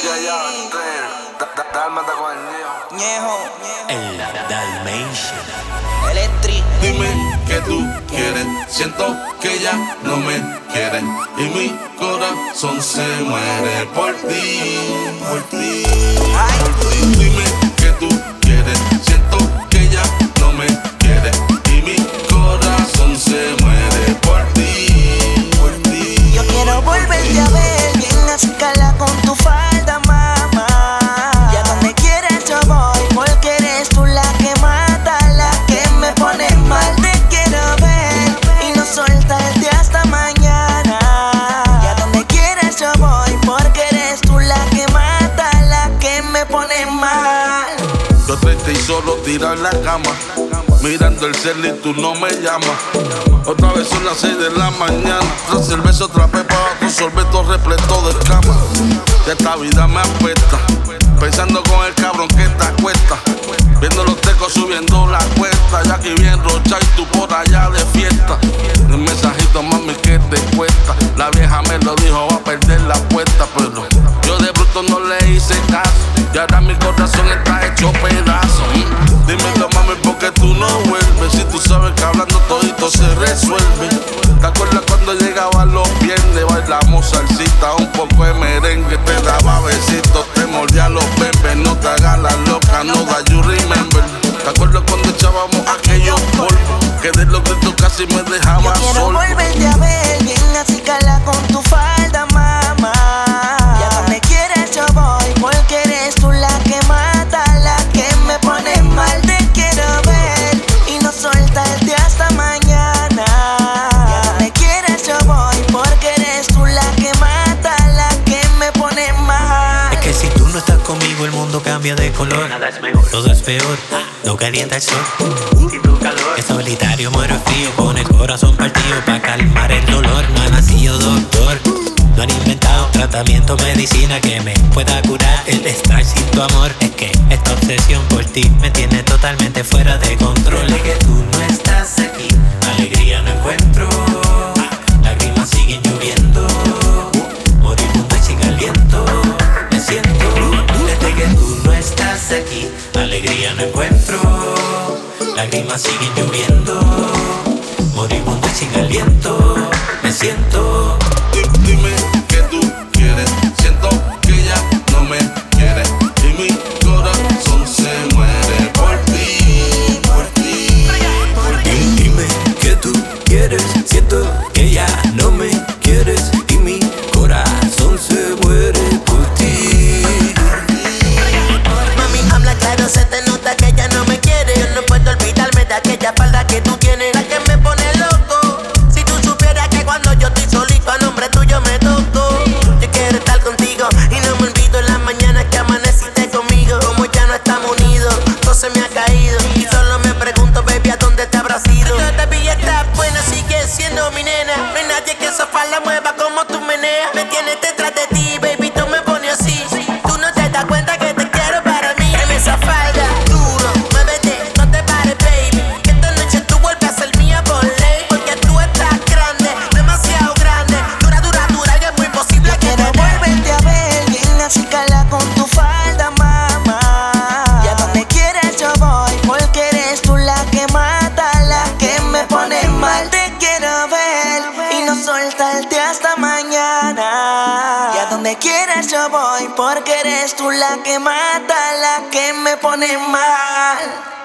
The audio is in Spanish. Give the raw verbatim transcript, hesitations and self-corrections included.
Ya, ya, da, da, dálmata con el Ñejo. Ñejo, El Dalmatian. Electric. Dime que tú quieres, siento que ya no me quieres y mi corazón se muere por ti, por ti. Ay. Dime que tú quieres, siento que ya no me quieres y mi corazón se muere por ti, por ti. Yo quiero volverte a ver bien a escala con tu falda, mamá. Y a donde quieres yo voy, porque eres tú la que mata, la que me pone mal. Te quiero ver y no soltarte hasta mañana. Y a donde quieres yo voy, porque eres tú la que mata, la que me pone mal. Yo triste y solo tirado en la cama, mirando el cel y tú no me llamas. Otra vez son las seis de la mañana, tras el beso otra vez para otro sorbeto repleto de cama. Ya esta vida me apesta, pensando con el cabrón que te acuesta, viendo los tecos subiendo la cuesta, ya que bien rocha y tú por allá de fiesta. El mensajito, mami, que te cuesta. La vieja me lo dijo, va a perder la apuesta, pero yo de bruto no le hice caso. Y ahora mi corazón está hecho pedazo. mm. Dímelo, mami, porque tú no vuelves. Si tú sabes que hablando todito se resuelve. ¿Te acuerdas cuando llegaban los viernes? Bailamos salsita, un poco de merengue. Te daba besitos, te mordía los bebés. No te hagas la loca, no da you remember. ¿Te acuerdas cuando echábamos aquellos polvos? Que de los gritos casi me dejaba Yo quiero solo. volverte a ver bien así cala con tu falda, mamá. Y a donde quieres yo voy, porque eres tú la que mata, la que me pone mal. Te quiero ver y no soltarte hasta mañana. Y a donde quieres yo voy, porque eres tú la que mata, la que me pone mal. Es que si tú no estás conmigo, el mundo cambia de color. Nada es mejor, todo es peor. No calienta el sol. Y tu calor. Es solitario, muero frío, con el corazón partido. Pa' calmar el dolor, no ha nacido doctor. No han inventado tratamiento, medicina que me pueda curar el estar sin tu amor. Es que esta obsesión por ti me tiene totalmente fuera de control. Desde que tú no estás aquí, alegría no encuentro. Lágrimas siguen lloviendo, moribundo y sin aliento. Me siento, desde que tú no estás aquí, alegría no encuentro. Lágrimas siguen lloviendo, moribundo y sin aliento. Me siento. Dime que tú quieres, siento que ya no me quieres y mi corazón se muere por ti, por ti, por ti. Dime que tú quieres, siento que ya no me quieres y mi corazón se muere por ti. Mami, habla claro, se te nota que ya no me quiere. Yo no puedo olvidarme de aquella falda que tú tienes, la que me pone loco. Si tú supieras que cuando yo estoy solito a nombre tuyo me toco. Yo quiero estar contigo y no me olvido en las mañanas que amaneciste conmigo. Como ya no estamos unidos, todo se me ha caído y solo me pregunto, baby, ¿a dónde te habrás ido? Todavía estás buena, sigues siendo mi nena. No hay nadie que esa falda mueva como tú meneas. Me tienes detrás de ti, baby, tú me pones así. Tú no te das cuenta que te quiero para mí. En esa falda, duro, muévete, no te pares, baby. Que esta noche tú vuelves a ser mía por ley. Porque tú estás grande, demasiado grande. Dura, dura, dura, y es muy posible Yo que quiero te deje. volverte a ver bien así cala con tu falda, mamá. Y a donde quieres yo voy, porque eres tú la que mata, la que me pone mal. Te quiero ver y no soltarte hasta mañana. Y a donde quieres yo voy, porque eres tú la que mata, la que me pone mal.